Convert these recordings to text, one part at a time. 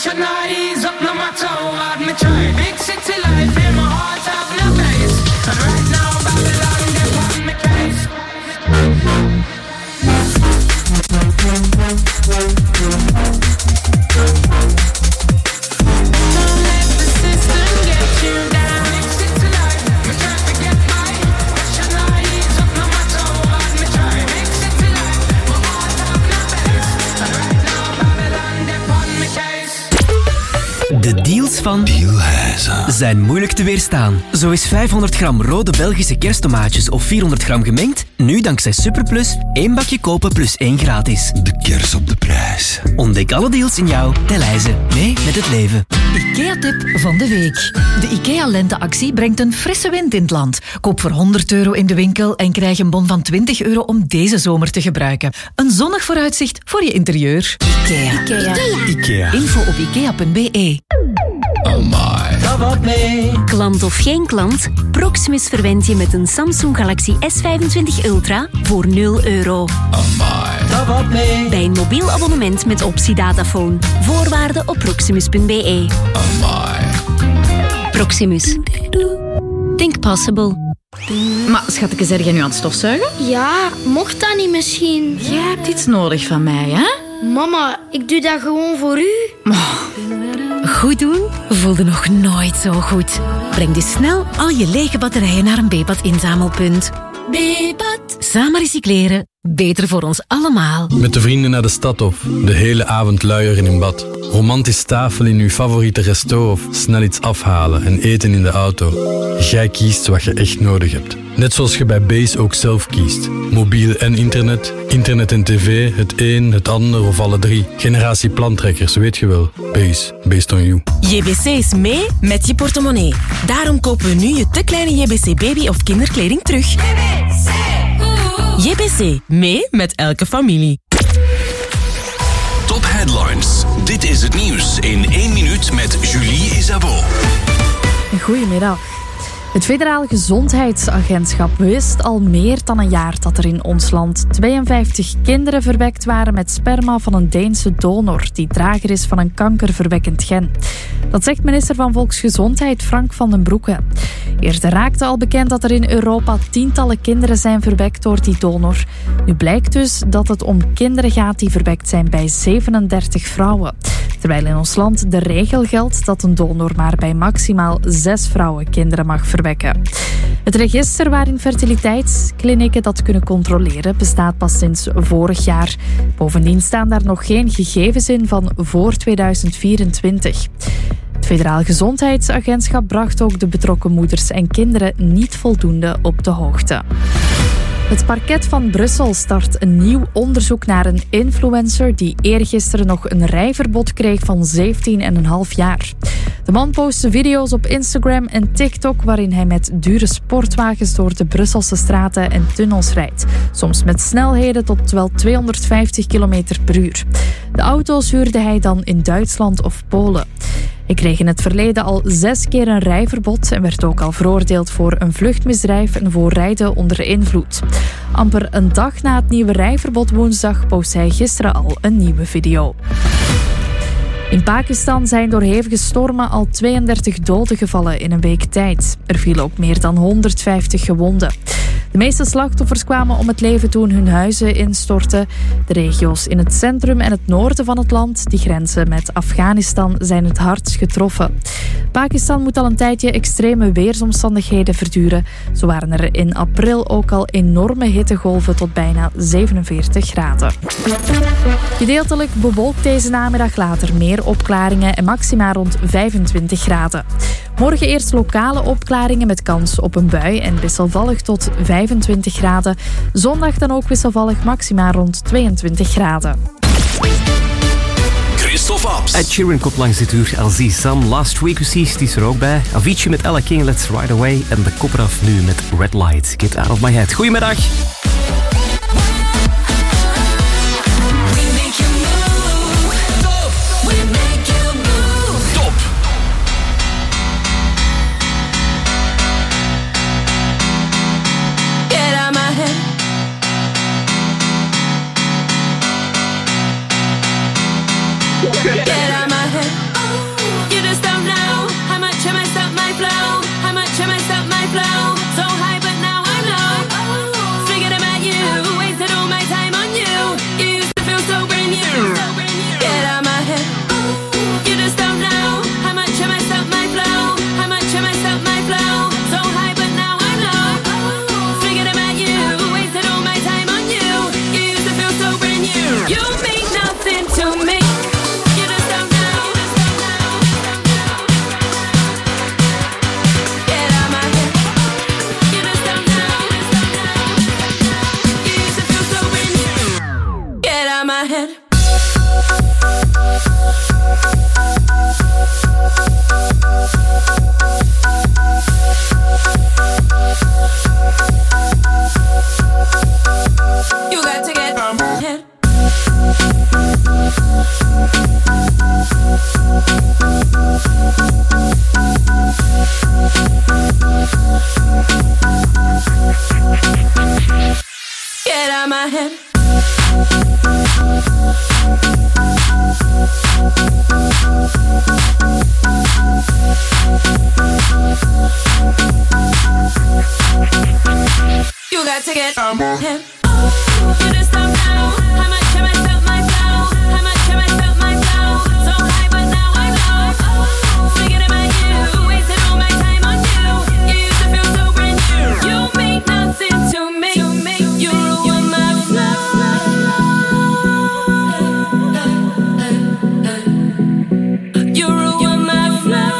should not ease up no matter how hard me try. Big city life in my heart have no place. And right now Babylon get on me case. Don't let the system get you down. Big city life, me try to get by. Should not ease up no matter how hard me try. Big city life, my heart have no place. And right now Babylon get on me case. De deals van Dealhuizen zijn moeilijk te weerstaan. Zo is 500 gram rode Belgische kersttomaatjes of 400 gram gemengd nu dankzij Superplus 1 bakje kopen plus 1 gratis. De kers op de prijs. Ontdek alle deals in jouw Dealhuizen. Mee met het leven. IKEA-tip van de week. De IKEA-lenteactie brengt een frisse wind in het land. Koop voor €100 in de winkel en krijg een bon van €20 om deze zomer te gebruiken. Een zonnig vooruitzicht voor je interieur. IKEA. Info op ikea.be. Klant of geen klant, Proximus verwendt je met een Samsung Galaxy S25 Ultra voor €0. Bij een mobiel abonnement met optie Dataphone. Voorwaarden op proximus.be. Proximus. Think possible. Maar schatje, zeg jij nu aan het stofzuigen? Ja, mocht dat niet misschien? Jij hebt iets nodig van mij, hè? Mama, ik doe dat gewoon voor u. Goed doen voelde nog nooit zo goed. Breng dus snel al je lege batterijen naar een Bepat-inzamelpunt. Bepat. Samen recycleren. Beter voor ons allemaal. Met de vrienden naar de stad of de hele avond luieren in bad. Romantisch tafel in uw favoriete resto of snel iets afhalen en eten in de auto. Jij kiest wat je echt nodig hebt. Net zoals je bij Base ook zelf kiest. Mobiel en internet, internet en tv, het een, het ander of alle drie. Generatie plantrekkers, weet je wel. Base, based on you. JBC is mee met je portemonnee. Daarom kopen we nu je te kleine JBC baby of kinderkleding terug. JBC, mee met elke familie. Top Headlines. Dit is het nieuws in 1 minuut met Julie Isabeau. Goedemiddag. Het Federaal Gezondheidsagentschap wist al meer dan een jaar dat er in ons land 52 kinderen verwekt waren met sperma van een Deense donor die drager is van een kankerverwekkend gen. Dat zegt minister van Volksgezondheid Frank van den Broeke. Eerder raakte al bekend dat er in Europa tientallen kinderen zijn verwekt door die donor. Nu blijkt dus dat het om kinderen gaat die verwekt zijn bij 37 vrouwen. Terwijl in ons land de regel geldt dat een donor maar bij maximaal 6 vrouwen kinderen mag verwekken. Het register waarin fertiliteitsklinieken dat kunnen controleren bestaat pas sinds vorig jaar. Bovendien staan daar nog geen gegevens in van voor 2024. Het Federaal Gezondheidsagentschap bracht ook de betrokken moeders en kinderen niet voldoende op de hoogte. Het parket van Brussel start een nieuw onderzoek naar een influencer die eergisteren nog een rijverbod kreeg van 17,5 jaar. De man postte video's op Instagram en TikTok waarin hij met dure sportwagens door de Brusselse straten en tunnels rijdt. Soms met snelheden tot wel 250 km per uur. De auto's huurde hij dan in Duitsland of Polen. Hij kreeg in het verleden al 6 keer een rijverbod en werd ook al veroordeeld voor een vluchtmisdrijf en voor rijden onder invloed. Amper een dag na het nieuwe rijverbod woensdag post hij gisteren al een nieuwe video. In Pakistan zijn door hevige stormen al 32 doden gevallen in een week tijd. Er vielen ook meer dan 150 gewonden. De meeste slachtoffers kwamen om het leven toen hun huizen instortten. De regio's in het centrum en het noorden van het land, die grenzen met Afghanistan, zijn het hardst getroffen. Pakistan moet al een tijdje extreme weersomstandigheden verduren. Zo waren er in april ook al enorme hittegolven tot bijna 47 graden. Gedeeltelijk bewolkt deze namiddag, later meer opklaringen en maxima rond 25 graden. Morgen eerst lokale opklaringen met kans op een bui en wisselvallig tot 25 graden. Zondag dan ook wisselvallig, maxima rond 22 graden. Christophe Abs. Ed Sheeran komt langs dit uur. LZ Sam, Last Week We See, die is er ook bij. Avicii met Ella King, Let's Ride Away. En de kop eraf nu met Red Light, Get Out of My Head. Goedemiddag. Get out my head. got to get him. You just don't know how much have I felt my flow. How much have I felt my flow. So high, but now I'm low. Thinking about you, wasting all my time on you. You used to feel so brand new. You mean nothing to me. You ruin my flow. You ruin my flow.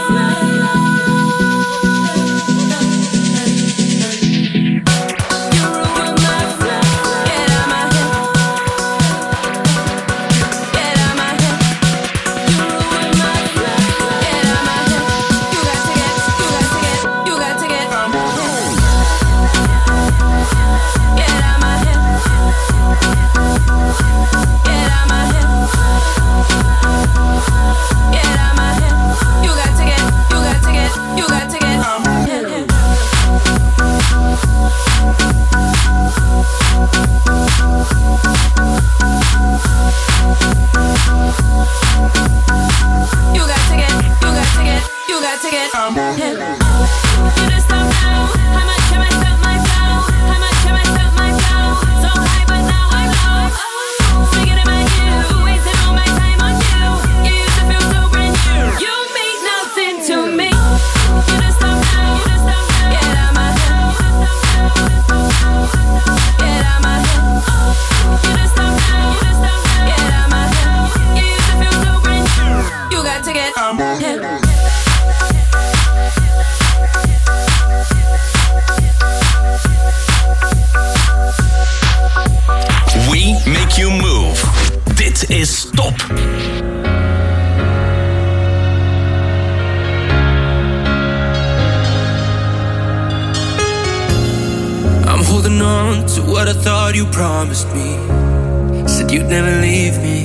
You promised me, said you'd never leave me.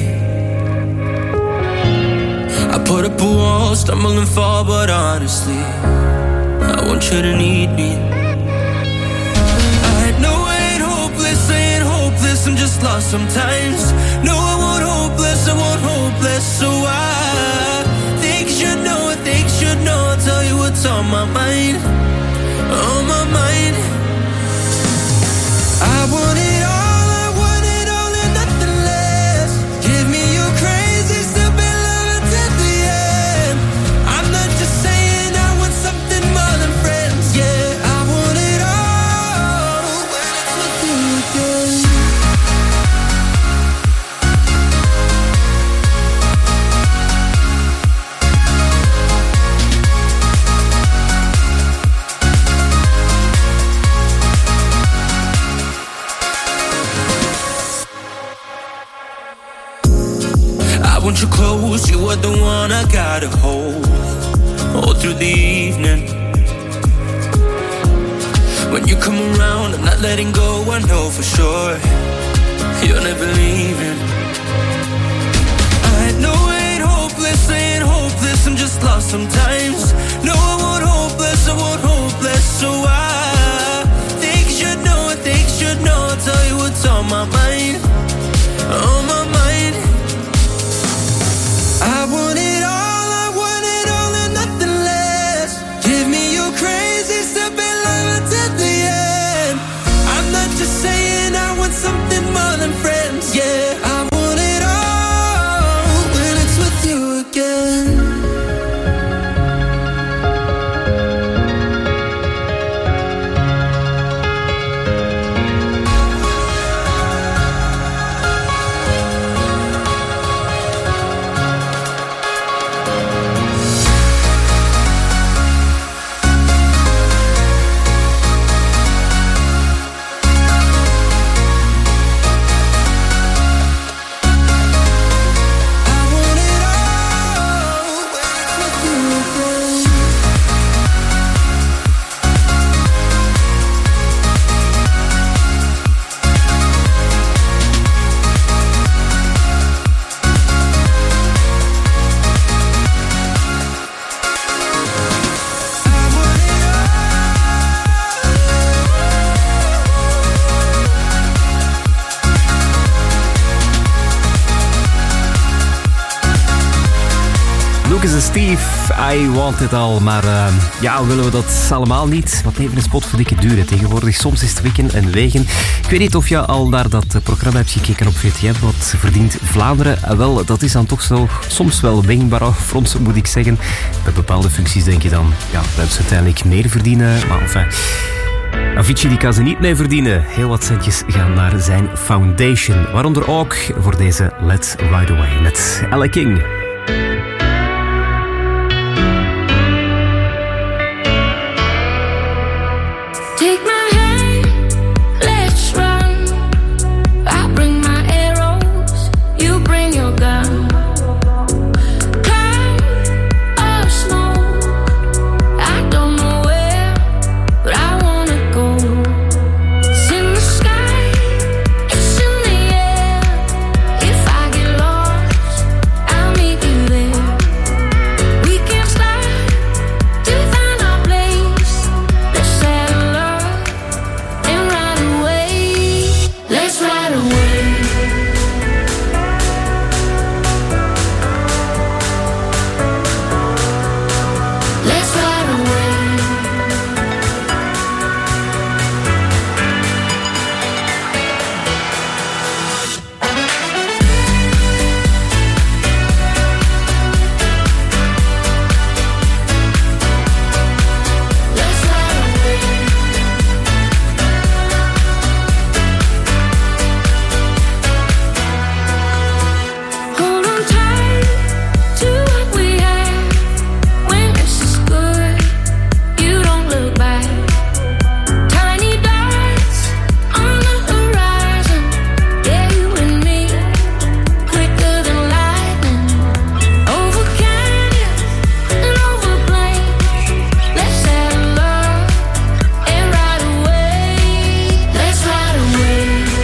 I put up a wall, stumble and fall, but honestly, I want you to need me. I know I ain't hopeless, I'm just lost sometimes. No, I want hopeless, so I think you should know, I'll tell you what's on my mind, on my mind. I want it all and nothing less. Give me your crazy, stupid love until the end. I'm not just saying I want something more than friends. Yeah, I want it all when it's with you again. I want you close, you are the one I gotta hold all through the evening. When you come around, I'm not letting go, I know for sure you're never leaving. I know I ain't hopeless, I'm just lost sometimes. No, I want hopeless, so I think you should know, I'll tell you what's on my mind, on my mind. I want it all and nothing less. Give me your crazy, stupid love until the end. I'm not just saying I want something more than friends. Yeah, I want it all when it's with you again. Lucas en Steve, I Want It All. Maar willen we dat allemaal niet? Wat even een spot voor dikke duren tegenwoordig. Soms is het wikken en wegen. Ik weet niet of je al naar dat programma hebt gekeken op VTM. Wat verdient Vlaanderen? Wel, dat is dan toch zo soms wel wingbaar frons, moet ik zeggen. Bij bepaalde functies denk je dan, dat ze uiteindelijk meer verdienen. Maar enfin... Avicii die kan ze niet mee verdienen. Heel wat centjes gaan naar zijn foundation. Waaronder ook voor deze Let's Ride Away met Elle King. Take my hand, let's run. I bring my arrows, you bring your gun. Cloud or smoke, I don't know where, but I wanna go. It's in the sky, it's in the air. If I get lost, I'll meet you there. We can't stop to find our place. Let's settle up and ride away. Let's ride away. Let's ride away. Let's ride away. Hold on tight to what we have. When this is good, you don't look back. Tiny dots on the horizon. Yeah, you and me, quicker than lightning. Over canyons and over plains. Let's settle up and ride away. Let's ride away.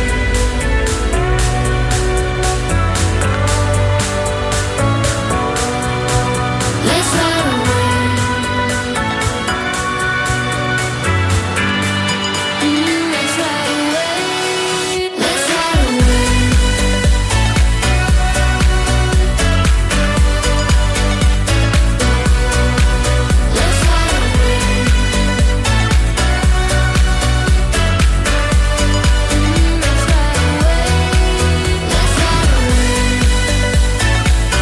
Let's ride away. Let's ride away. Let's ride away. Let's ride away. Let's ride away. Let's ride away.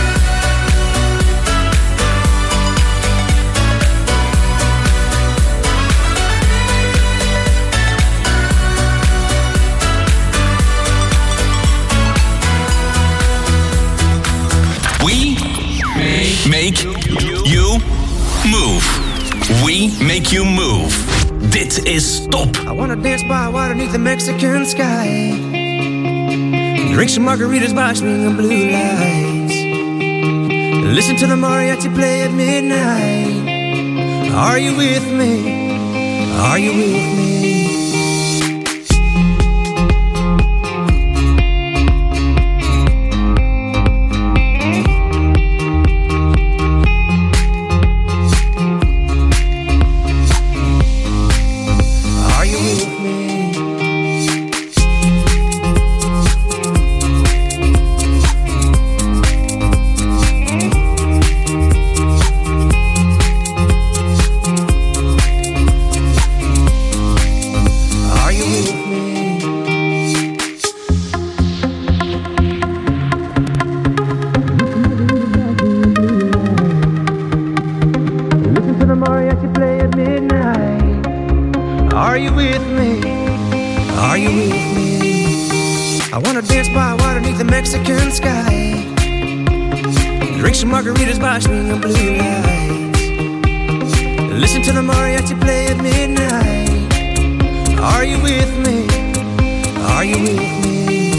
We make you move. We make you move. Dit is Top. I wanna dance by water beneath the Mexican sky. Drink some margaritas by swinging blue lights. Listen to the mariachi play at midnight. Are you with me? Are you with me? Are you with me? Are you with me? Listen to the mariachi play at midnight. Are you with me? Are you with me? I wanna dance by water beneath the Mexican sky. Drink some margaritas by swinging blue lights. Listen to the mariachi play at midnight. Are you with me? Are you with me?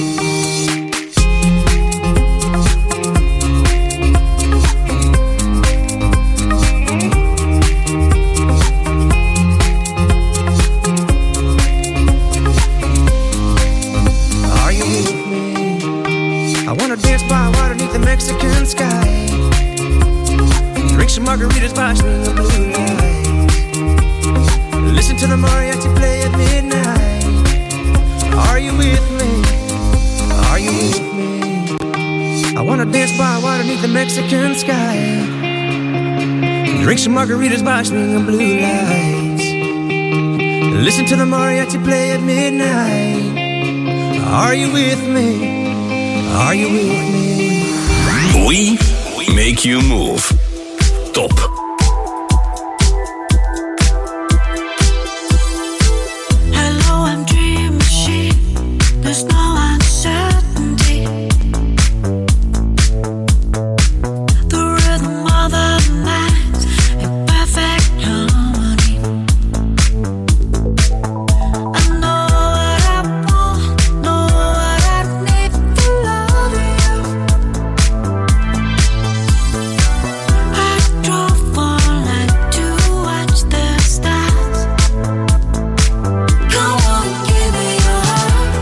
Are you with me? I wanna dance by water beneath the Mexican sky. Drink some margaritas by swinging blue lights. Listen to the mariachi play at midnight. Are you with me? Are you with me? I wanna dance by water beneath the Mexican sky. Drink some margaritas by swinging blue lights. Listen to the mariachi play at midnight. Are you with me? Are you with me? We make you move. Top. Hello, I'm Dream Machine. There's no uncertainty. The rhythm of the night in perfect harmony. I know what I want, know what I need to love you. I drove all night to watch the stars. Come on, give me your heart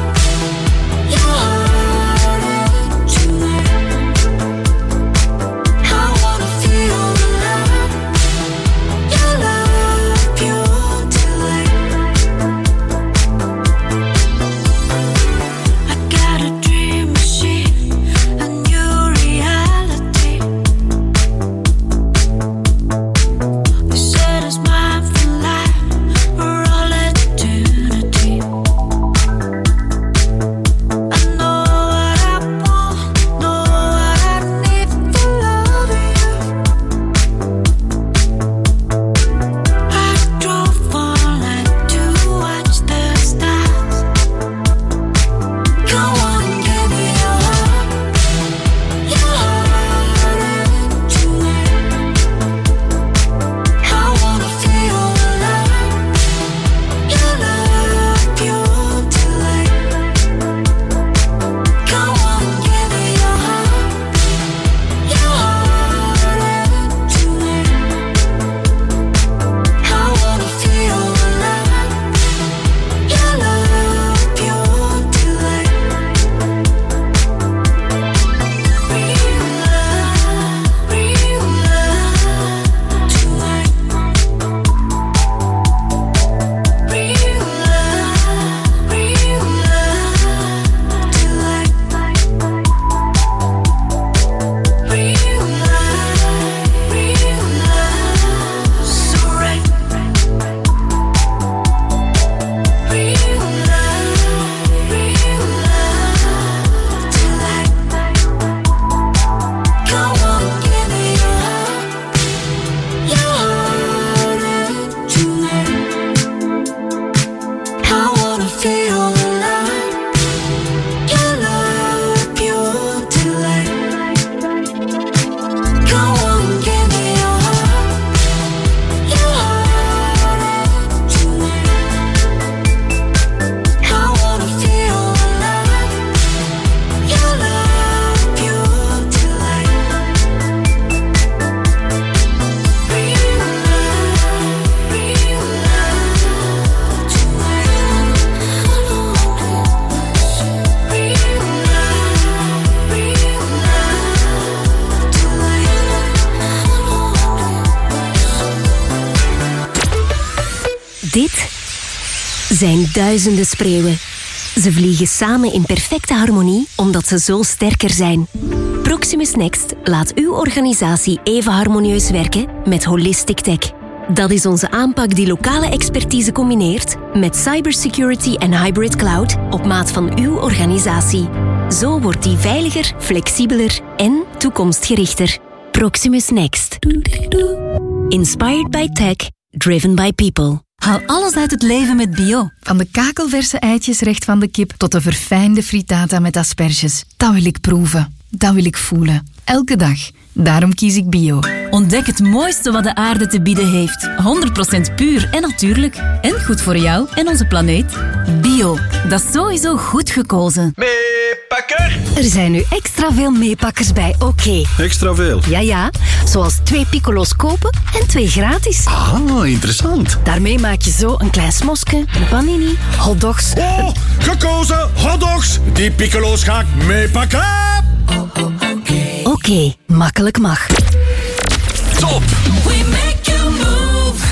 tonight. I wanna feel the love, your love pure delight. I got a dream machine, a new reality. You said it's mine for life, for all eternity. I know what I want, know what I need to love you. I drove all night to watch the stars. Come on, give me your heart tonight. I wanna feel the love, your love pure delight. Come on, give me your heart tonight. I wanna feel the love, your love pure delight. Real love tonight. Real love delight. Real love, so right. Real love delight. Come on, give me your heart tonight. I wanna feel the love, your love pure delight. Come on, give me your heart tonight. I wanna feel the love, your love pure delight. Real love Dit zijn duizenden spreeuwen. Ze vliegen samen in perfecte harmonie omdat ze zo sterker zijn. Proximus Next laat uw organisatie even harmonieus werken met Holistic Tech. Dat is onze aanpak die lokale expertise combineert met cybersecurity en hybrid cloud op maat van uw organisatie. Zo wordt die veiliger, flexibeler en toekomstgerichter. Proximus Next. Inspired by tech, driven by people. Haal alles uit het leven met Bio. Van de kakelverse eitjes recht van de kip tot de verfijnde frittata met asperges. Dat wil ik proeven. Dat wil ik voelen. Elke dag. Daarom kies ik Bio. Ontdek het mooiste wat de aarde te bieden heeft. 100% puur en natuurlijk. En goed voor jou en onze planeet. Bio. Dat is sowieso goed gekozen. Meepakker! Er zijn nu extra veel meepakkers bij Oké. Extra veel? Ja. Zoals 2 piccolo's kopen en 2 gratis. Ah, interessant. Daarmee maak je zo een klein smoske, een panini, hotdogs. Oh, gekozen hotdogs. Die piccolo's ga ik meepakken. Oké, makkelijk mag. Top! We make you move.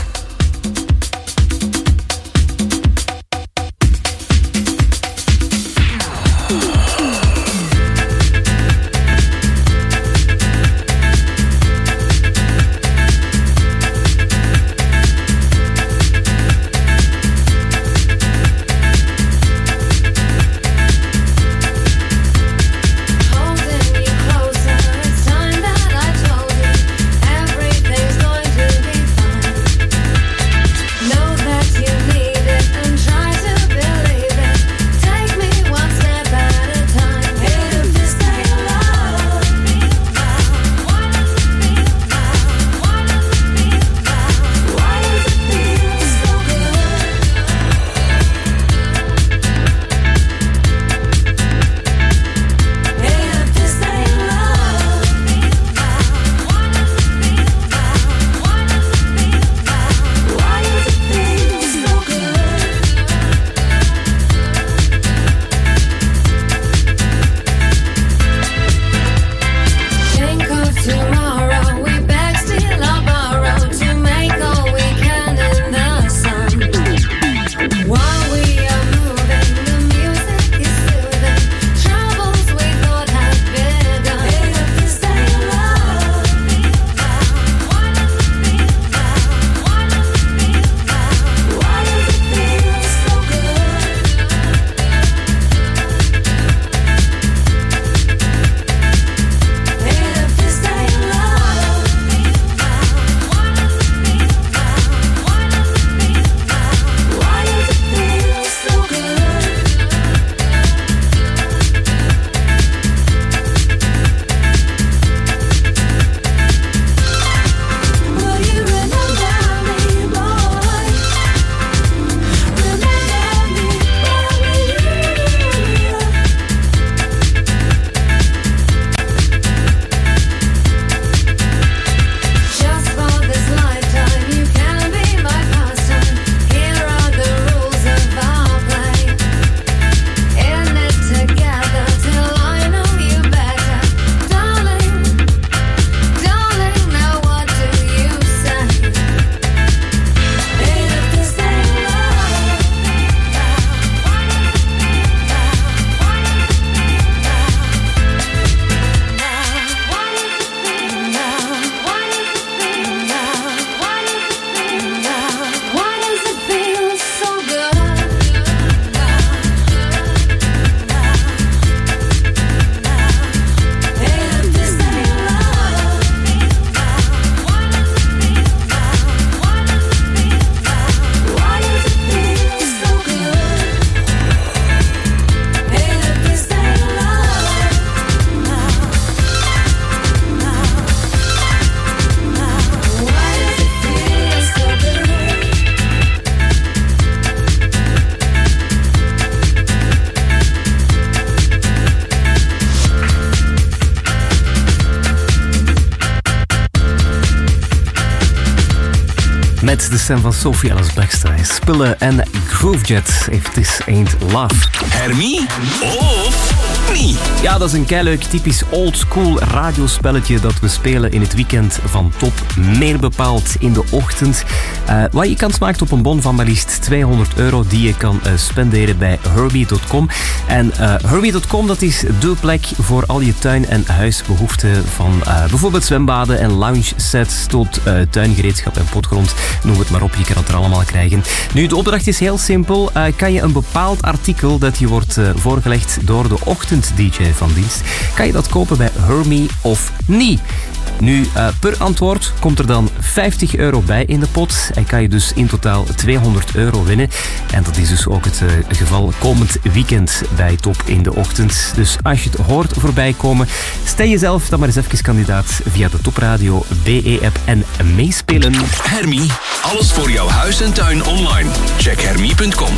Met de stem van Sophie Ellis Bextor. Spullen en Groovejet, If This Ain't Love. Hermie of niet? Ja, dat is een keileuk typisch oldschool radiospelletje dat we spelen in het weekend van Top. Meer bepaald in de ochtend. Wat je kans maakt op een bon van maar liefst €200 die je kan spenderen bij Herbie.com. En Herbie.com, dat is dé plek voor al je tuin- en huisbehoeften van bijvoorbeeld zwembaden en lounge sets tot tuingereedschap en potgrond. Noem het maar op, je kan het er allemaal krijgen. Nu, de opdracht is heel simpel. Kan je een bepaald artikel dat je wordt voorgelegd door de ochtend-dj van dienst, kan je dat kopen bij Hermie of niet? Nu, per antwoord komt er dan €50 bij in de pot en kan je dus in totaal €200 winnen. En dat is dus ook het geval komend weekend bij Top in de ochtend. Dus als je het hoort voorbij komen, stel jezelf dan maar eens even kandidaat via de Topradio BE-app en meespelen. Hermie, alles voor jouw huis en tuin online. Check hermie.com.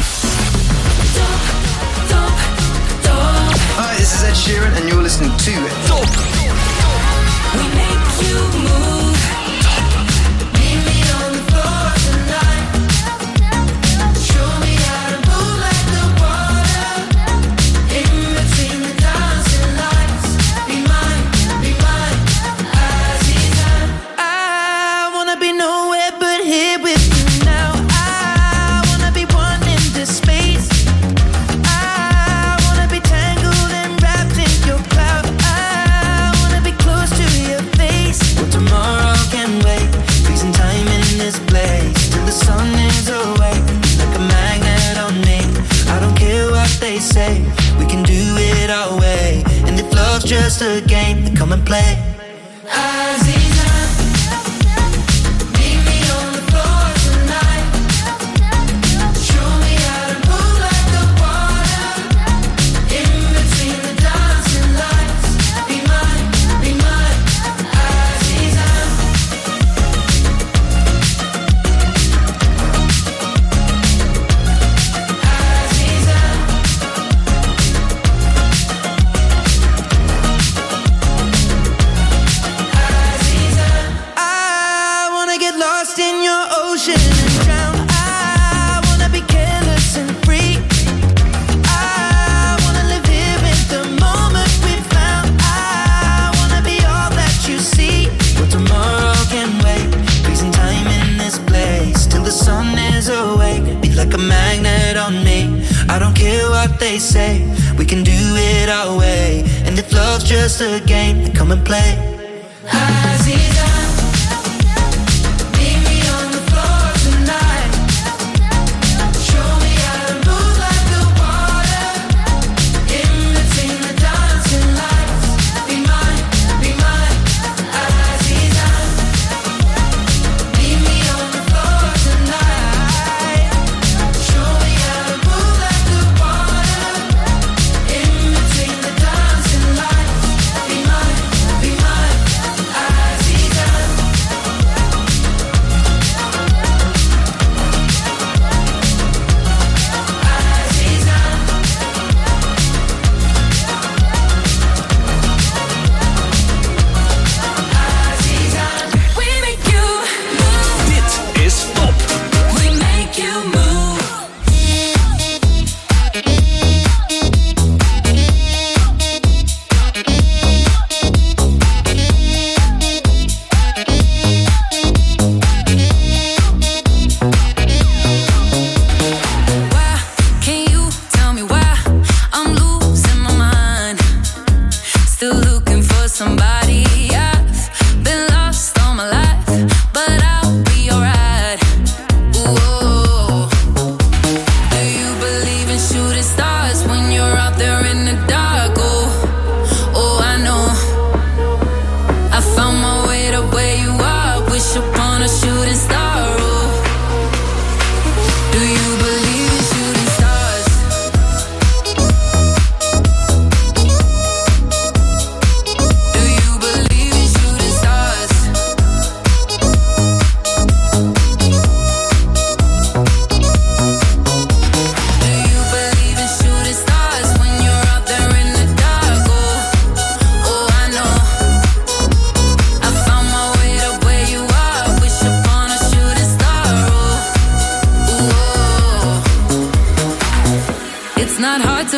Hi, this is Ed Sheeran and you're listening to Top. We make you move. Meet me on the floor tonight. Show me how to move like the water. In between the dancing lights. Be mine, Aziza. I wanna be nowhere but here with you now. I wanna be one in this space. I wanna be tangled and wrapped in your cloud. I wanna be close to your face. Well, tomorrow can wait. Freezing time in this place till the sun is away. Like a magnet on me. I don't care what they say. We can do it our way. And if love's just a game, then come and play. Aziza. Meet me on the floor tonight. Show me how to move like the water. In between the dancing lights. Be mine, Aziza. I wanna get lost in your ocean and drown. I wanna be careless and free. I wanna live here in the moment we found. I wanna be all that you see. Well, tomorrow can wait. Freezing time in this place till the sun is awake. Be like a magnet on me. I don't care what they say. We can do it our way. And if love's just a game, then come and play. Aziza. Meet me on the floor tonight. Show me how to move like the water. In between the dancing lights. Be mine, Aziza. Meet me on the floor tonight. Show me how to move like the water. In between the dancing lights. Be mine, Aziza.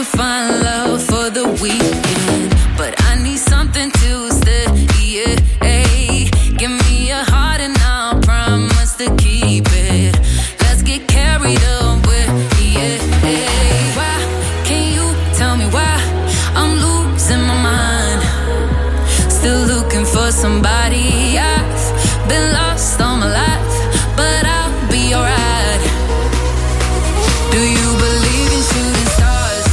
to find love for the weekend, but I need something to stay. Yeah, hey. Give me a heart and I'll promise to keep it. Let's get carried away. Yeah, hey. Why can you tell me why I'm losing my mind? Still looking for somebody. I've been lost all my life, but I'll be alright. Do you believe in shooting stars?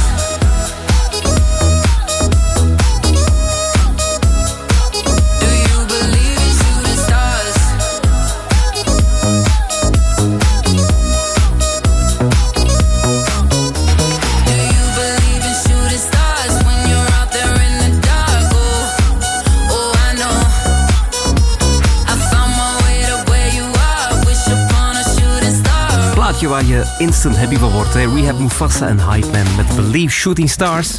Do you believe in shooting stars? Do you believe in shooting stars when you're out there in the dark? Oh, I know. I found my way to where you are. Wish upon a shooting star. Plaatje waar je instant happy van wordt. Hè? Rehab, Mufasa en Hype Man met Believe Shooting Stars.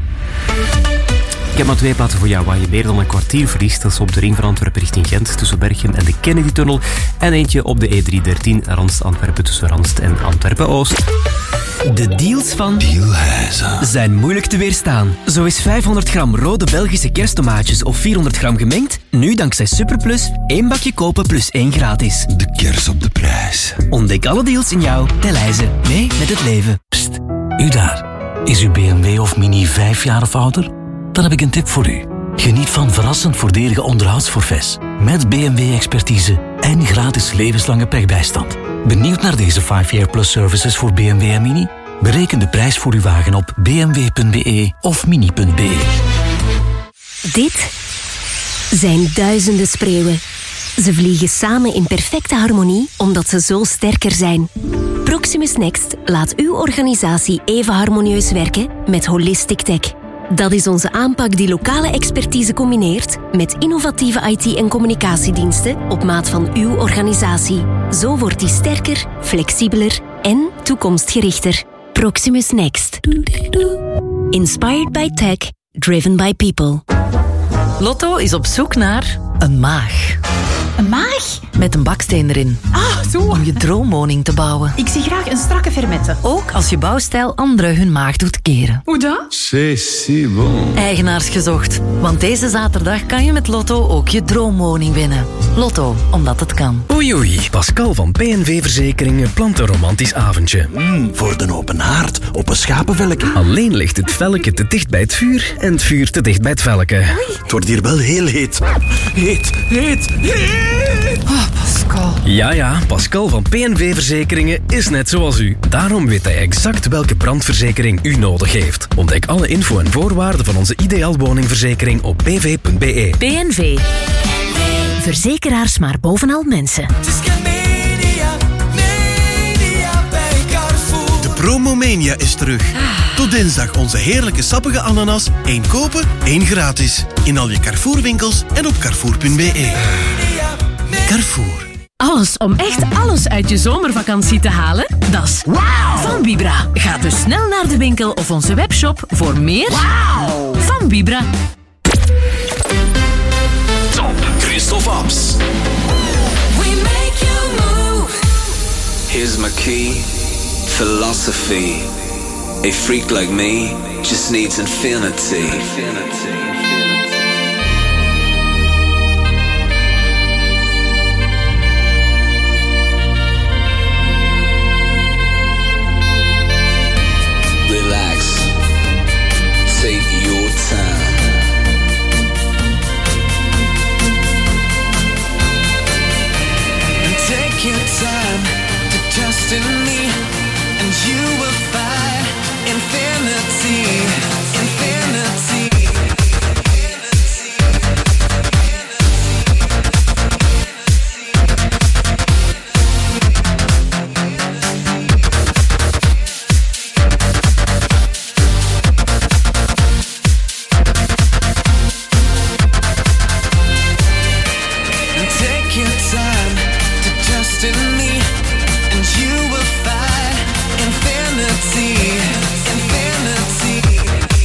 Ik heb maar 2 plaatsen voor jou waar je meer dan een kwartier verliest. Dat is op de ring van Antwerpen richting Gent tussen Berchem en de Kennedy-tunnel. En eentje op de E313 Randst-Antwerpen tussen Randst en Antwerpen-Oost. De deals van Dealhuizen zijn moeilijk te weerstaan. Zo is 500 gram rode Belgische kersttomaatjes of 400 gram gemengd nu dankzij Superplus 1 bakje kopen plus 1 gratis. De kers op de prijs. Ontdek alle deals in jouw Dealhuizen. Mee met het leven. Pst, u daar. Is uw BMW of Mini 5 jaar of ouder? Dan heb ik een tip voor u. Geniet van verrassend voordelige onderhoudsforfaits. Met BMW-expertise en gratis levenslange pechbijstand. Benieuwd naar deze 5-year plus services voor BMW en Mini? Bereken de prijs voor uw wagen op bmw.be of mini.be. Dit zijn duizenden spreeuwen. Ze vliegen samen in perfecte harmonie omdat ze zo sterker zijn. Proximus Next laat uw organisatie even harmonieus werken met Holistic Tech. Dat is onze aanpak die lokale expertise combineert met innovatieve IT- en communicatiediensten op maat van uw organisatie. Zo wordt die sterker, flexibeler en toekomstgerichter. Proximus Next. Inspired by tech, driven by people. Lotto is op zoek naar een maag. Een maag? Met een baksteen erin. Ah, zo. Om je droomwoning te bouwen. Ik zie graag een strakke fermette. Ook als je bouwstijl anderen hun maag doet keren. Hoe dat? C'est si bon. Eigenaars gezocht. Want deze zaterdag kan je met Lotto ook je droomwoning winnen. Lotto, omdat het kan. Oei oei, Pascal van PNV Verzekeringen plant een romantisch avondje. Voor de open haard op een schapenvelletje. Alleen ligt het velletje te dicht bij het vuur en het vuur te dicht bij het velletje. Het wordt hier wel heel heet. Heet, heet, heet. Oh, Pascal. Ja, Pascal van PNV Verzekeringen is net zoals u. Daarom weet hij exact welke brandverzekering u nodig heeft. Ontdek alle info en voorwaarden van onze ideaal woningverzekering op pv.be. PNV. Verzekeraars maar bovenal mensen. De Promomania is terug. Tot dinsdag onze heerlijke sappige ananas. 1 kopen, 1 gratis. In al je Carrefour-winkels en op carrefour.be. Carrefour. Alles om echt alles uit je zomervakantie te halen? Dat is van Vibra. Ga dus snel naar de winkel of onze webshop voor meer van Vibra. Top Christophe Abs. We make you move. Here's my key, philosophy. A freak like me just needs infinity. Relax, take your time. And take your time to trust in me, and you will find infinity, infinity. Infinity, infinity.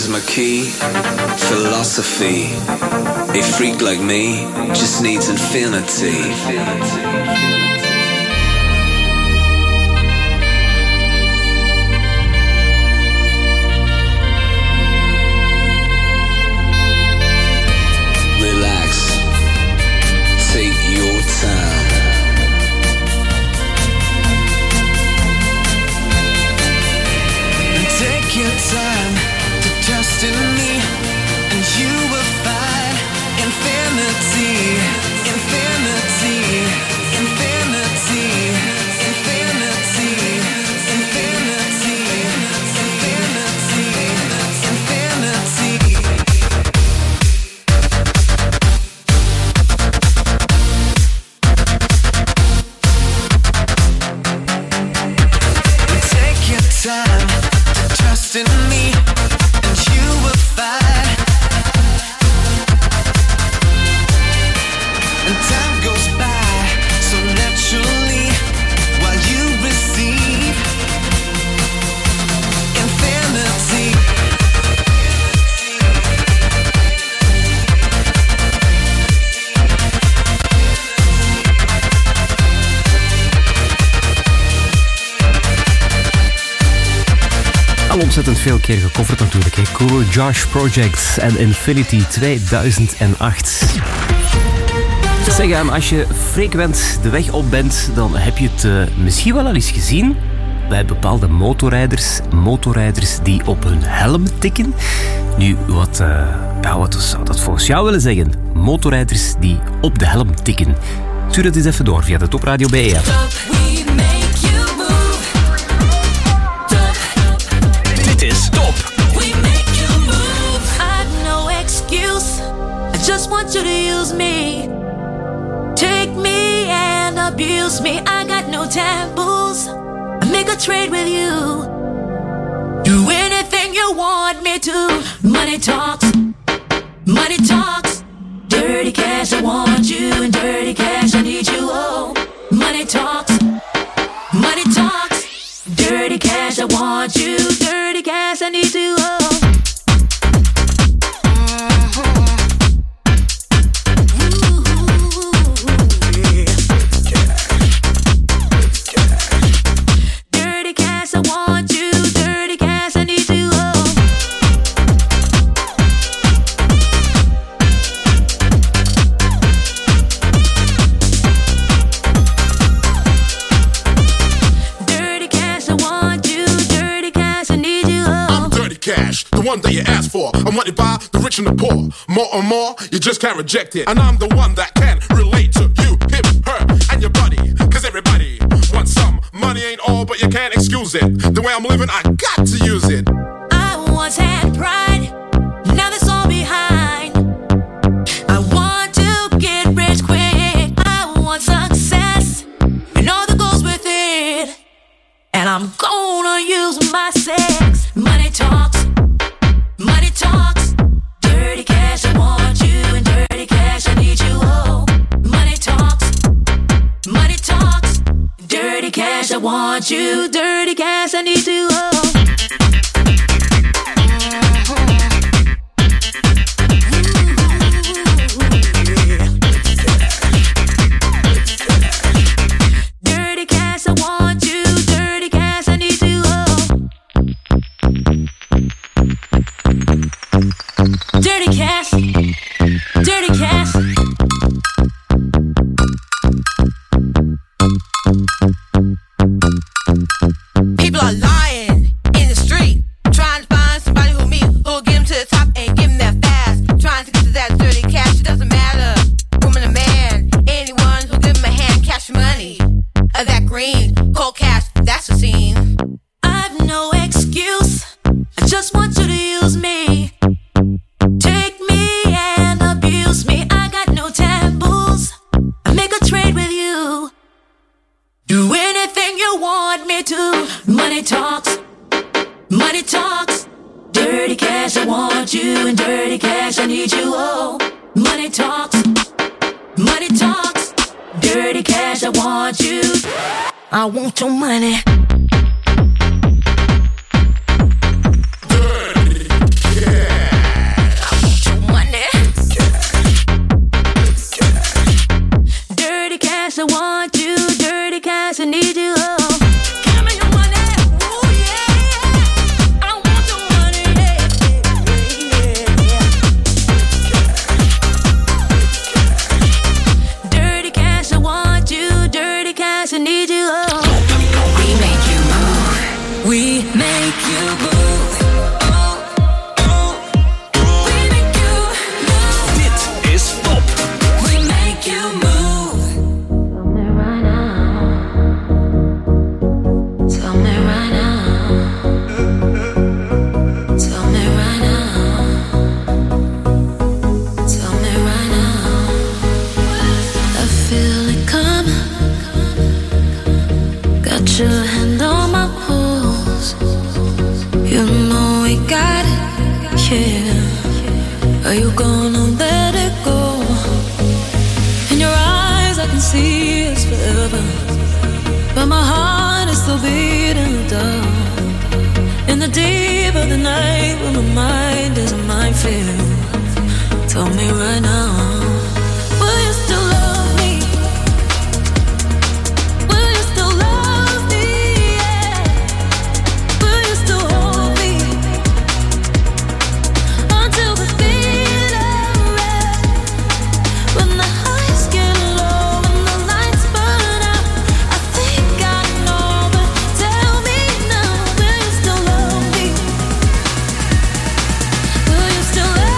Here's my key, philosophy. A freak like me just needs infinity. Relax, take your time. Take your time to trust in me, and you will find infinity, infinity, infinity, infinity, infinity, infinity, infinity. Take your time. Trust in me, and you will find. And time goes by so naturally while you receive infinity. Ontzettend veel keer gecoverd natuurlijk. Hè. Cool Josh Project en Infinity 2008. Zeg, als je frequent de weg op bent, dan heb je het misschien wel al eens gezien bij bepaalde motorrijders die op hun helm tikken. Nu, wat zou dat volgens jou willen zeggen? Motorrijders die op de helm tikken. Stuur het eens even door via de Top Radio BE. Is top. We make you move. I've no excuse. I just want you to use me. Take me and abuse me. I got no taboos. I make a trade with you. Do anything you want me to. Money talks. Money talks. Dirty cash, I want you. And dirty cash, I need you. Oh, money talks. Money talks. Dirty cash, I want you. Dirty cash, I need you. Oh. Dirty cash, I want you. Dirty cash, I need you. Oh. Cash, the one that you asked for. I'm wanted by the rich and the poor. More and more, you just can't reject it. And I'm the one that can relate to you, him, her, and your buddy. Cause everybody wants some. Money ain't all, but you can't excuse it. The way I'm living, I got to use it. I once had pride, now that's all behind. I want to get rich quick. I want success, and all that goes with it. And I'm gonna use my sex. Money talks. Money talks. Dirty cash, I want you. And dirty cash, I need you. Oh, money talks. Money talks. Dirty cash, I want you. Dirty cash, I need you. Oh. Dirty cash, I want you. Dirty cash, I need you. Dirty cash, dirty cash. People are lying in the street, trying to find somebody who'll get them to the top and give them that fast. Trying to get to that dirty cash, it doesn't matter, woman or man. Anyone who'll give them a hand, cash money, or that green, cold cash, that's the scene. I've no excuse, I just want you to use me. Take me and abuse me. I got no taboos. I make a trade with you. Do anything you want me to. Money talks. Money talks. Dirty cash, I want you. And dirty cash, I need you. Oh, money talks. Money talks. Dirty cash, I want you. I want your money. Dirty cash. need you. We make you move. We make you move. Dit is Top. We make you move. Tell me right now. Tell me right now. Tell me right now. I feel it come. Got your hand on my pulse. You know we got it, yeah. Are you gonna let it go? In your eyes I can see it's forever, but my heart is still beating the dark. In the deep of the night when my mind is a minefield. Tell me right now, will you still love me? Will you still love me? Yeah. Will you still hold me until the bitter end? When the highs get low and the lights burn out, I think I know, but tell me now, will you still love me? Will you still love me?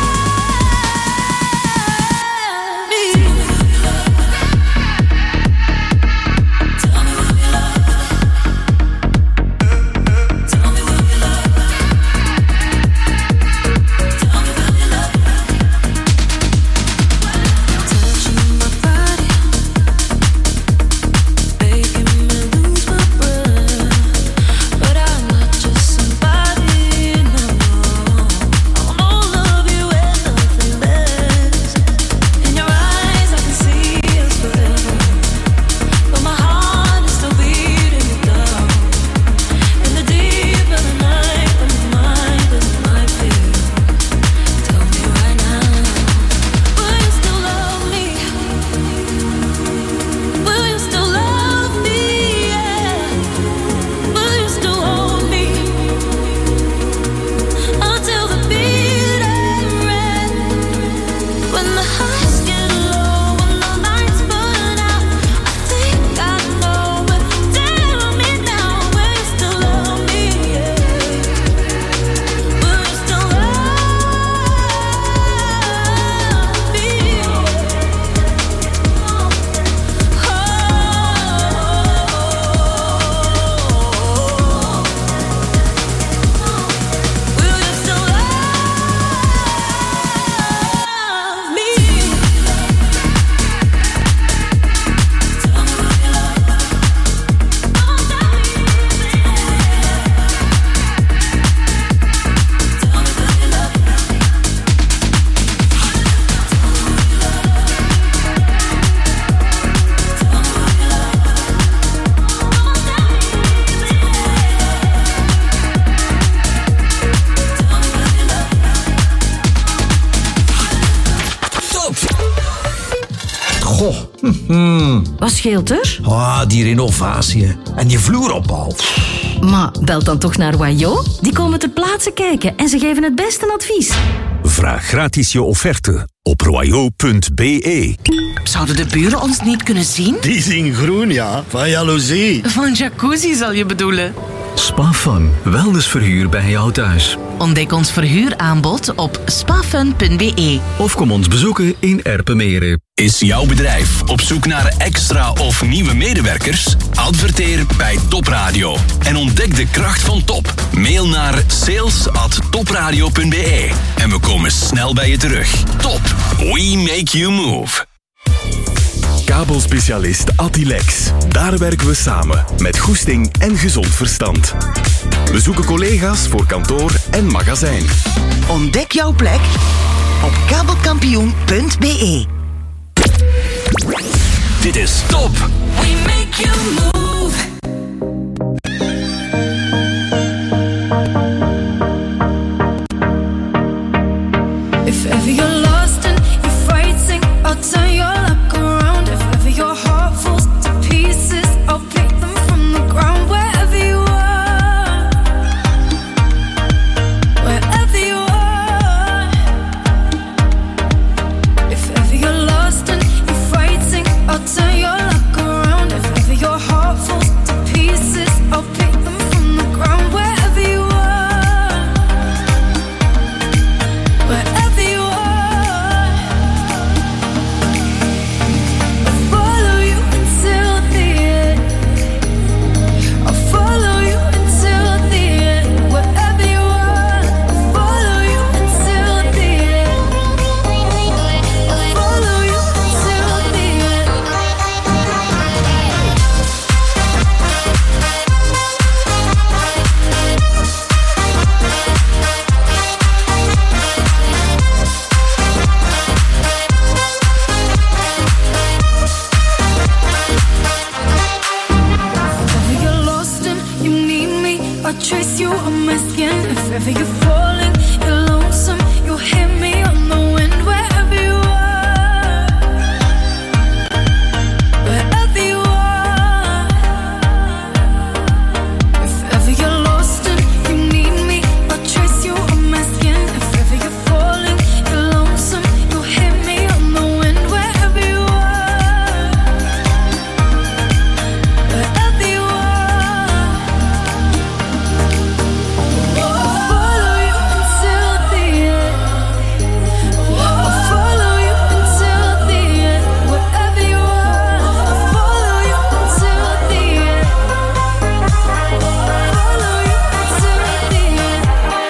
Wat scheelt er? Die renovatie hè. En die vloeropbouw. Maar bel dan toch naar Wayo. Die komen ter plaatse kijken en ze geven het beste advies. Vraag gratis je offerte op royo.be. Zouden de buren ons niet kunnen zien? Die zien groen, ja. Van jaloezie. Van jacuzzi zal je bedoelen. Spafun, wellnessverhuur bij jou thuis. Ontdek ons verhuuraanbod op spafun.be. Of kom ons bezoeken in Erpenmeren. Is jouw bedrijf op zoek naar extra of nieuwe medewerkers? Adverteer bij Top Radio en ontdek de kracht van Top. Mail naar sales@topradio.be en we komen snel bij je terug. Top, we make you move. Kabelspecialist Attilex. Daar werken we samen met goesting en gezond verstand. We zoeken collega's voor kantoor en magazijn. Ontdek jouw plek op kabelkampioen.be. Dit is Top. We make you move. If ever you're lost and you're fighting, I'll turn your luck around. If ever your heart falls to pieces, I'll pick them from the ground. Wherever you are, wherever you are. If ever you're lost and you're fighting, I'll turn your luck around. If ever your heart I'll trace you on my skin. If ever you're falling, you're lonesome, you'll hear me on the wind wherever you are. Wherever you are. If ever you're lost and you need me, I'll trace you on my skin. If ever you're falling, you're lonesome, you'll hear me on the wind wherever you are. Wherever you are. I'll follow you until the end. I'll follow you until the end. Wherever you are, I'll follow you until the end. Follow you until the end.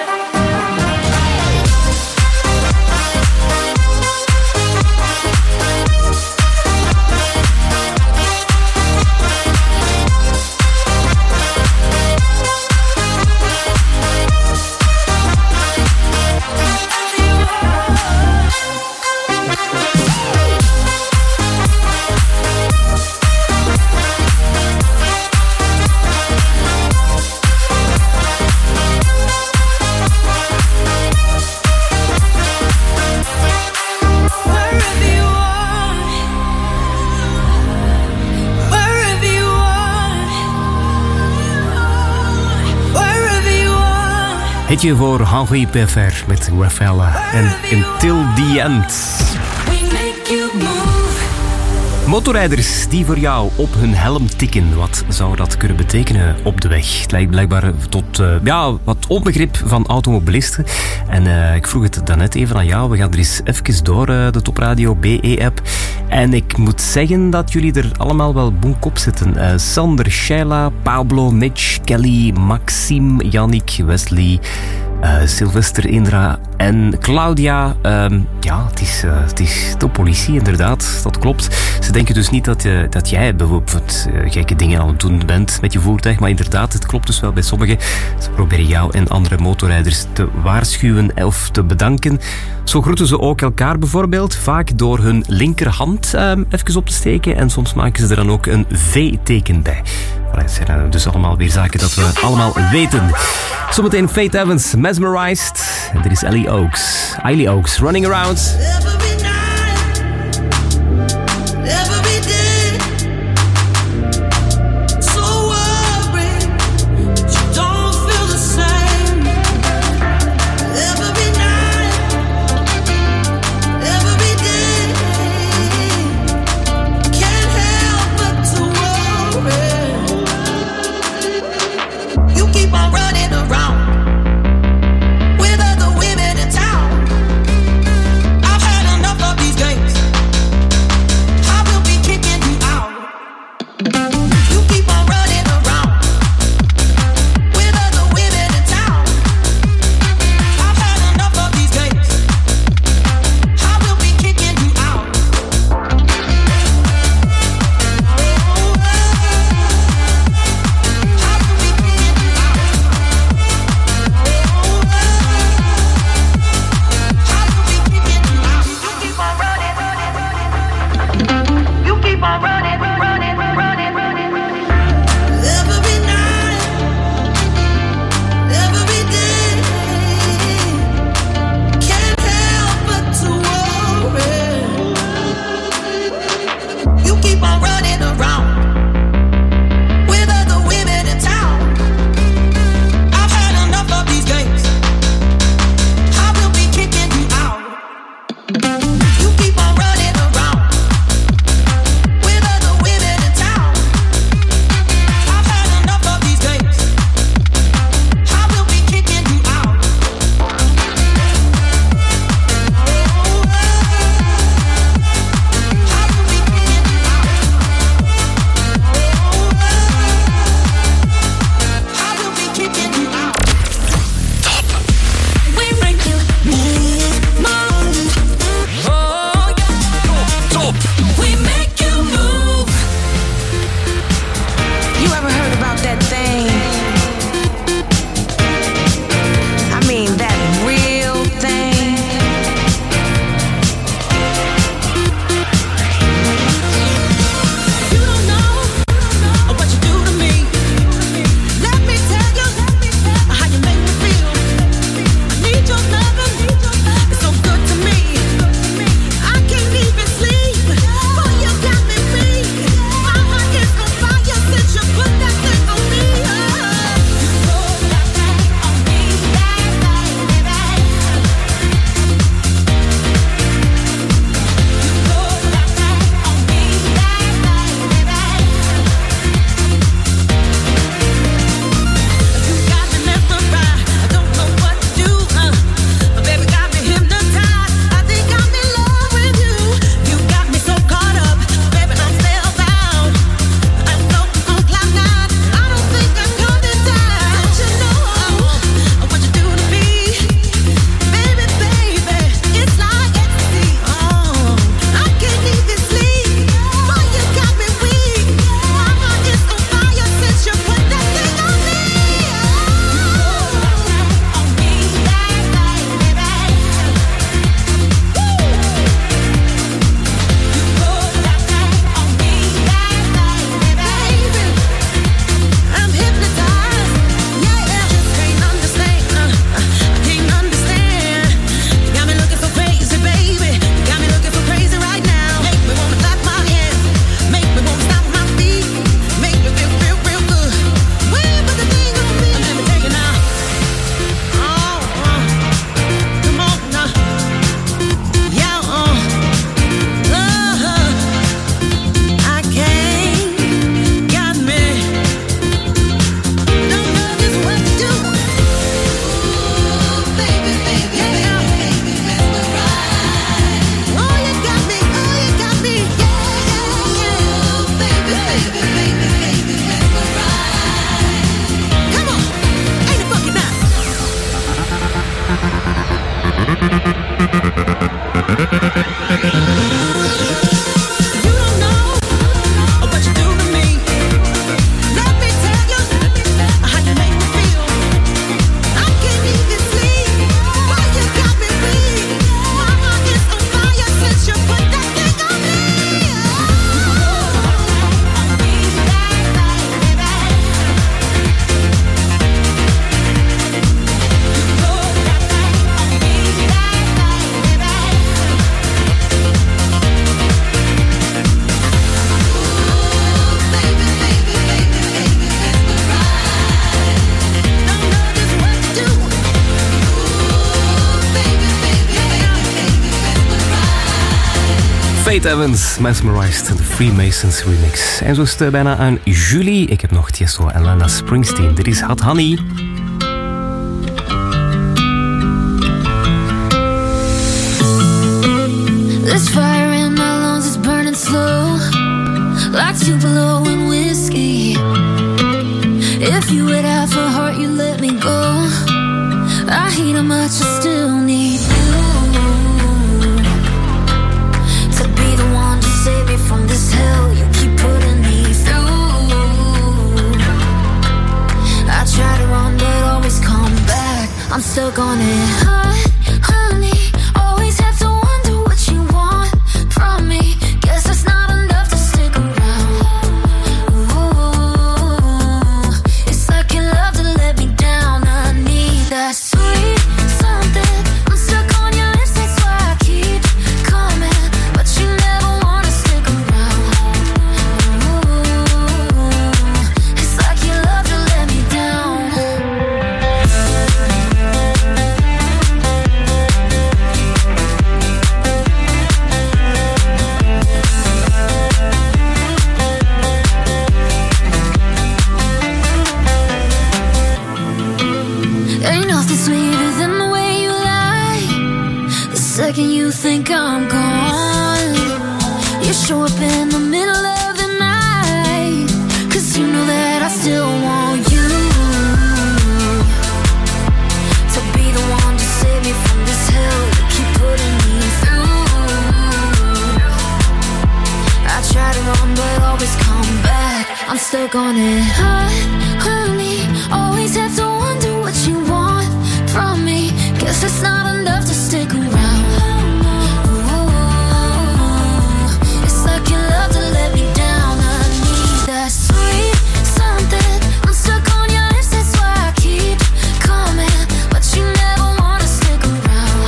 Wherever you are, wherever you are, wherever you are. Hitje voor Henri Peffer met Rafaela en Until the End. We make you move. Motorrijders die voor jou op hun helm tikken, wat zou dat kunnen betekenen op de weg? Het lijkt blijkbaar tot wat onbegrip van automobilisten. En ik vroeg het daarnet even aan jou. We gaan er eens even door, de Top Radio BE-app. En ik moet zeggen dat jullie er allemaal wel bonk op zitten. Sander, Sheila, Pablo, Mitch, Kelly, Maxime, Yannick, Wesley, Sylvester, Indra en Claudia. Het is de politie inderdaad, dat klopt. Ze denken dus niet dat jij bijvoorbeeld gekke dingen aan het doen bent met je voertuig, maar inderdaad, het klopt dus wel bij sommigen. Ze proberen jou en andere motorrijders te waarschuwen of te bedanken. Zo groeten ze ook elkaar bijvoorbeeld, vaak door hun linkerhand even op te steken en soms maken ze er dan ook een V-teken bij. Dat zijn dus allemaal weer zaken dat we allemaal weten. Zometeen Faith Evans, Mesmerized. En dit is Ellie Oaks, Running Around. Keep on running around with other women in town. I've had enough. Evans, Mesmerized, de Freemasons remix. En zo is het bijna aan juli. Ik heb nog Tiesto en Lana Springsteen. Dit is Hot Honey. This fire in my lungs is burning slow, like Tupelo and whiskey. If you would have a heart, you let me go. I hate how much I still need you to be the one to save me from this hell you keep putting me through. I try to run but always come back. I'm stuck on it. Hot honey, always have to wonder what you want from me. Guess that's not enough to stick around. Ooh, it's like you love to let me down. I need that sweet something. I'm stuck on your lips, that's why I keep coming, but you never wanna stick around. Ooh, it's like you love to let me down. Ain't nothing sweeter than the way you lie. The second you think I'm gone, you show up in the middle of the night, 'cause you know that I still want you to be the one to save me from this hell you keep putting me through. I try to run but always come back. I'm stuck on it. Hot honey, always have to wonder what you want from me. Guess it's not enough to stick around. Ooh, it's like you love to let me down. I need that sweet something. I'm stuck on your lips, that's why I keep coming, but you never wanna stick around.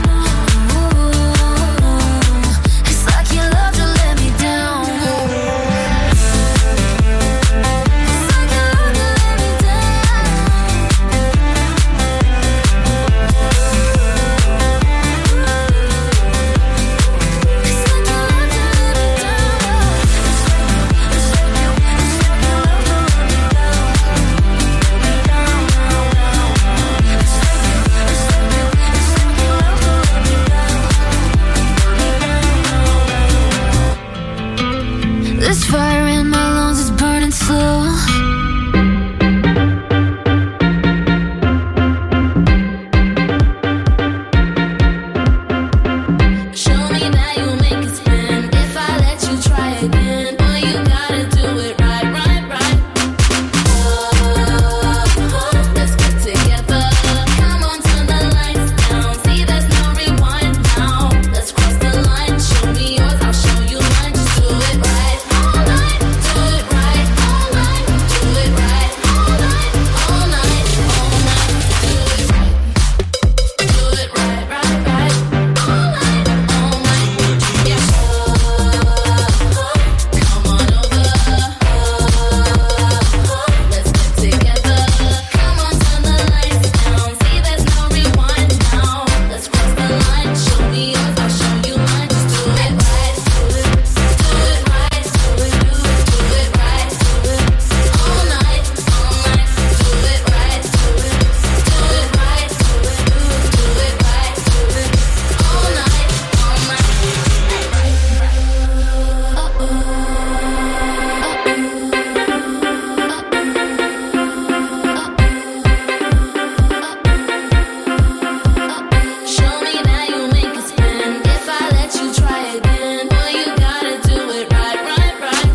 Ooh, it's like you love to let me down. This fire in my lungs is burning slow. Show me that you'll make it spin. If I let you try again, boy, you gotta do it right, right, right. Oh, let's get together. Come on, turn the lights down. See, there's no rewind now. Let's cross the line. Show me yours, I'll show you mine. Just do it right all night. Do it right all night. Do it right all night. All night, all night. Do it right. Do it right, right, right. All night, all night. Yeah. Come on over. Let's get together. Come on, turn the lights down. See, there's no rewind now. Let's cross the line. Show me yours, I'll show you mine. Just do it right. Do it right. Do it right. All night, all night. Do it right. Do it right. All night, all night. Show me that you'll make it spin. If I let you try again, boy, you gotta do it right, right, right.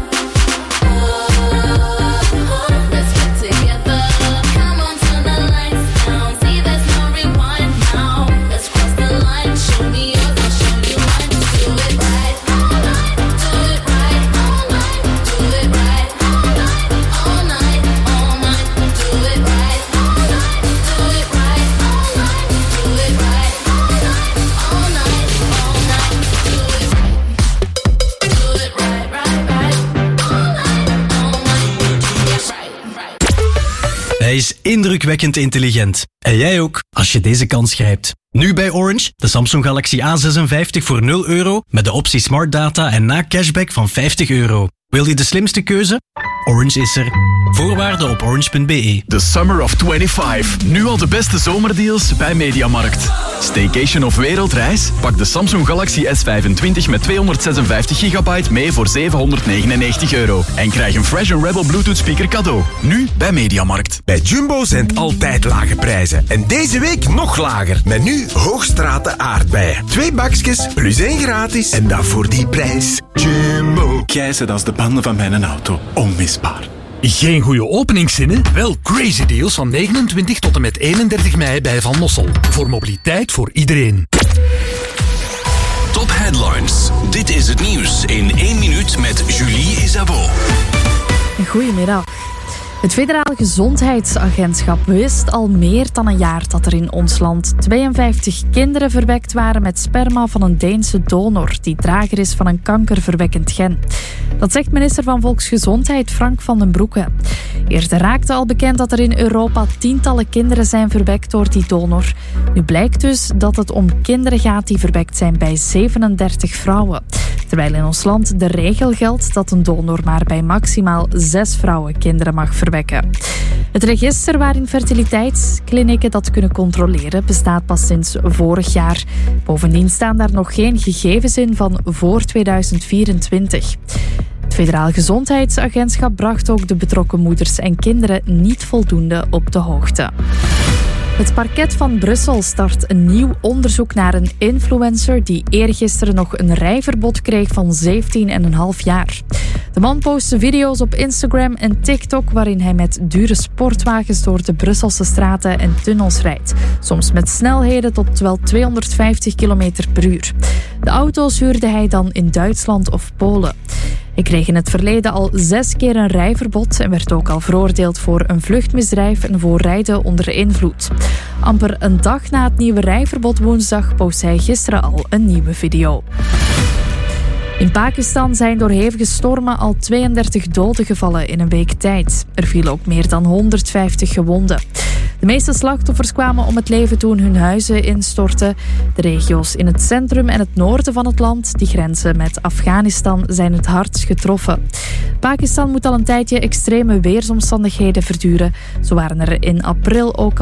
Oh, let's get together. Come on, turn the lights down. See, there's no rewind now. Let's cross the line. Show me yours, I'll show you mine. Just do it right all night. Do it right all night. Do it right all night. All night, all night. Do it right all night. Do it right all night. Do it right all night. All night, all night. Do it right. Do it right, right, right. All night, all night. Yeah, right, right. Hij is indrukwekkend intelligent. En jij ook, als je deze kans grijpt. Nu bij Orange, de Samsung Galaxy A56 voor €0 met de optie Smart Data en na cashback van €50. Wil je de slimste keuze? Orange is er. Voorwaarden op orange.be. The Summer of 25. Nu al de beste zomerdeals bij Mediamarkt. Staycation of wereldreis? Pak de Samsung Galaxy S25 met 256 gigabyte mee voor €799. En krijg een Fresh Rebel Bluetooth speaker cadeau. Nu bij Mediamarkt. Bij Jumbo zijn het altijd lage prijzen. En deze week nog lager. Met nu Hoogstraten aardbeien. 2 bakjes plus 1 gratis. En dat voor die prijs. Jumbo. Jij zit als de banden van mijn auto. Onmisbaar. Geen goede openingszinnen? Wel crazy deals van 29 tot en met 31 mei bij Van Mossel. Voor mobiliteit voor iedereen. Top Headlines. Dit is het nieuws in 1 minuut met Julie Isabeau. Goedemiddag. Het Federaal Gezondheidsagentschap wist al meer dan een jaar dat er in ons land 52 kinderen verwekt waren met sperma van een Deense donor die drager is van een kankerverwekkend gen. Dat zegt minister van Volksgezondheid Frank van den Broeke. Eerder raakte al bekend dat er in Europa tientallen kinderen zijn verwekt door die donor. Nu blijkt dus dat het om kinderen gaat die verwekt zijn bij 37 vrouwen. Terwijl in ons land de regel geldt dat een donor maar bij maximaal 6 vrouwen kinderen mag verwekken. Het register waarin fertiliteitsklinieken dat kunnen controleren bestaat pas sinds vorig jaar. Bovendien staan daar nog geen gegevens in van voor 2024. Het Federaal Gezondheidsagentschap bracht ook de betrokken moeders en kinderen niet voldoende op de hoogte. Het parket van Brussel start een nieuw onderzoek naar een influencer die eergisteren nog een rijverbod kreeg van 17,5 jaar. De man postte video's op Instagram en TikTok waarin hij met dure sportwagens door de Brusselse straten en tunnels rijdt. Soms met snelheden tot wel 250 km per uur. De auto's huurde hij dan in Duitsland of Polen. Hij kreeg in het verleden al 6 keer een rijverbod en werd ook al veroordeeld voor een vluchtmisdrijf en voor rijden onder invloed. Amper een dag na het nieuwe rijverbod woensdag postte hij gisteren al een nieuwe video. In Pakistan zijn door hevige stormen al 32 doden gevallen in een week tijd. Er vielen ook meer dan 150 gewonden. De meeste slachtoffers kwamen om het leven toen hun huizen instortten. De regio's in het centrum en het noorden van het land, die grenzen met Afghanistan, zijn het hardst getroffen. Pakistan moet al een tijdje extreme weersomstandigheden verduren. Zo waren er in april ook